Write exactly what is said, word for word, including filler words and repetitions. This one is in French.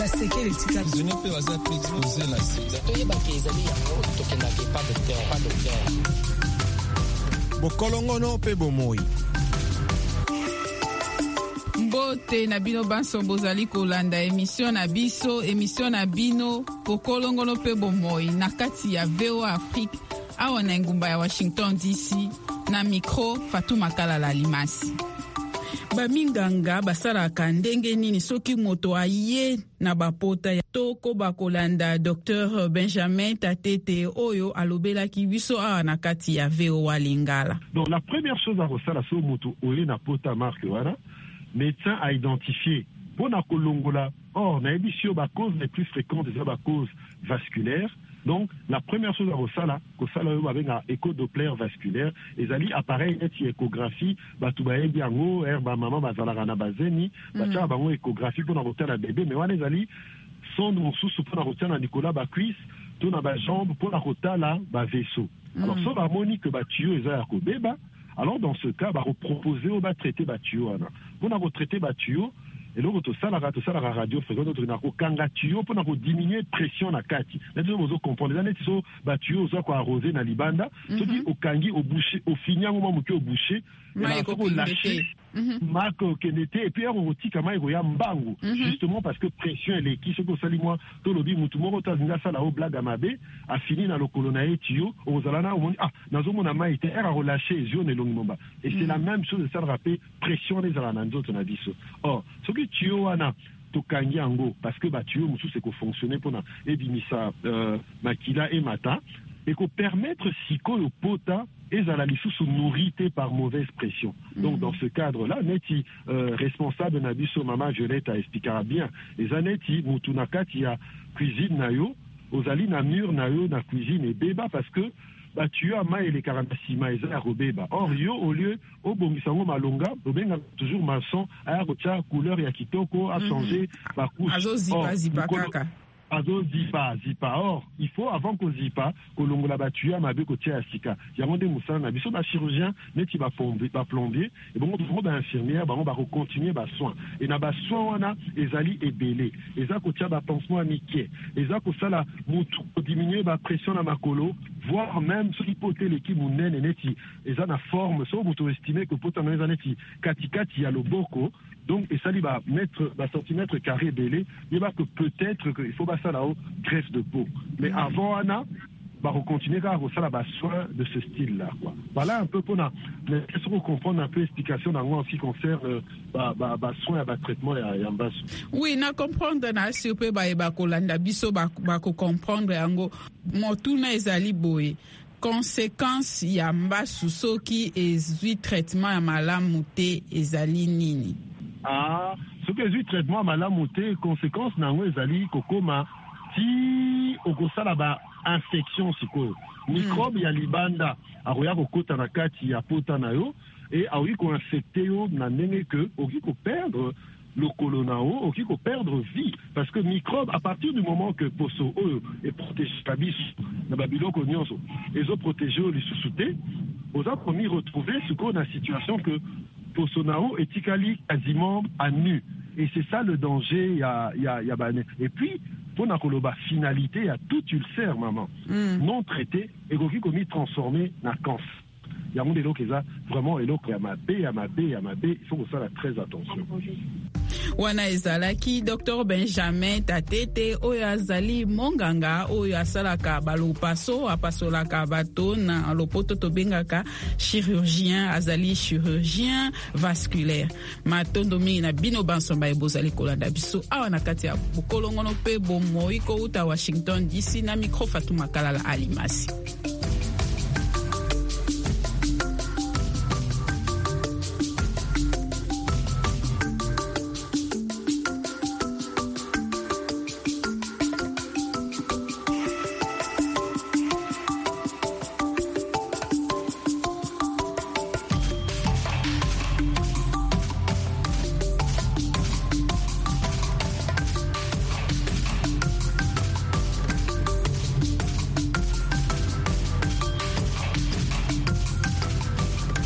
basekele tika zone pe baza pe exposé na sida toyeba ke ezali yango tokendaka pas docteur pas docteur bokolongono pe bomoi. Mbote na bino banso bozali kolanda émission na biso émission na bino bokolongono pe bomoi na kati ya V O A Afrique awa na ngumba ya Washington D C na micro Fatuma Kalala Limasi. Baminganga basalaka ndenge nini soki moto aye na bapota ya toko bakolanda Docteur Benjamin Tatete oyo alobelaki biso awa na kati ya V O A Lingala. Donc la première chose à kosala so moto oye na pota marque wana médecin a identifié pona kolongola or na ebisio ba cause les plus fréquentes des ba cause vasculaire. Donc, la première chose à Rosala, Kosala avec un écho-doppler vasculaire, et ali appareil et échographie, Batoubaye Biango, Herba Maman, Bazalarana Bazeni, Bacha Bango échographie pour avoir un bébé, mais on les ali, son mon sous pour avoir un Nicolas Bacuis, tout dans la jambe pour avoir là, ba vaisseau. Alors, ça va moni que Batio et Zayako Beba, alors dans ce cas, va proposer au bas traiter Batio, pour avoir traité Batio. Et donc, tout ça, la radio, faisant notre narco, kangatio, pour diminuer pression na kati. Là, vous comprenez, les années, ils sont battus, ils sont arrosés dans l'ibanda, ils sont au kangi, au boucher, au finir, au moment où au boucher, et là, ils sont lâchés. Marque Kenete, et puis on dit comment il y a Mbangu, justement parce que pression elle est qui se que sali moi tout le bim tout monde tazinga ça la au blague amabe a fini dans le colonae tio au zalana on ah nazo mon ama était era relâché zone longimba et c'est la même chose ça rappeler pression les zalana nzoto na biso or ce que tio wana to kangi ango parce que ba tio musu c'est ko fonctionner pour na ebimisa makila et mata et qu'on permettre siko le pota et à la sous nourrité par mauvaise pression. Donc, dans ce cadre-là, Neti, euh, responsable Nabiso Mama Violette a expliqué bien. Les aneti, Moutunakati a cuisine nayo, aux ali na mur nayo, na cuisine et béba parce que, bah, tu as ma et les karantasima et zara béba. Or, yo, au lieu, au bongisango malonga, au benga toujours maçon, à la couleur yakitoko, a changé, bah, couche. Azo zipa, zipa, kaka. Azo zipa zipa or il faut avant qu'on zipa que l'on la battu à ma be côté à sika il y a mon des moussans na biso ba chirurgien neti ba plombier ba plombier et bon on ba infirmière ba on va continuer ba soin et na ba soin wana ezali ebelé eza côté ba pansement amiqué eza ko sala mutu diminuer ba pression na makolo voire même ce hypothèse l'équipe munene neti eza na forme so mutu estimer que potana eza neti katikati ya loboko. Donc, et ça, il va mettre un centimètre carré belé, il va que peut-être qu'il faut passer là-haut greffe de peau. Mais avant, Anna, bah, on continue à avoir bah, soin de ce style-là, quoi. Voilà un peu pour la, mais est-ce qu'on comprend un peu l'explication en ce qui concerne, bah, bah, bah, soin, bah, traitement et, et en bas. Oui, na comprendre, na, si on peut, bah, bah, kolanda, biso, bah, bah, comprendre, ango, motuna ezali boye. Conséquence ya mbasu soki ezui traitement ya malamu te ezali nini? Ah, ce que j'ai traitement malamuté, conséquence nango ezali kokoma ti okosala ba infection siko microbe ya libanda aroya kokota na kati ya pota na yo et aoyi ko infecter yo na ndenge que oki ko perdre le colonao oki ko perdre vie parce que microbe à partir du moment que poso oyo est protégé kabis na babiloko nyonso ezo protéger les sous-souté oza promis retrouver ce qu'on a situation que Posonao est quasiment à nu. Et c'est ça le danger. Y a, y a, y a, et puis, pour la finalité, il y a tout ulcère, maman. Mm. Non traité, et qui commis transformé en cancer. Il y a des gens qui ont vraiment, il y a ma B, il y a ma B, il y a ma B. Il faut que ça ait très attention. Wana ezalaki Docteur Benjamin Tatete oyo azali monganga oyo asalaka balopaso apasolaka bato na lopoto tobengaka chirurgien azali chirurgien vasculaire matondo mingi na bino bansomba ebozali kolanda biso awa na kati ya bokolongono pe bomoi kouta Washington D C na micro Fatuma Kalala Alimasi.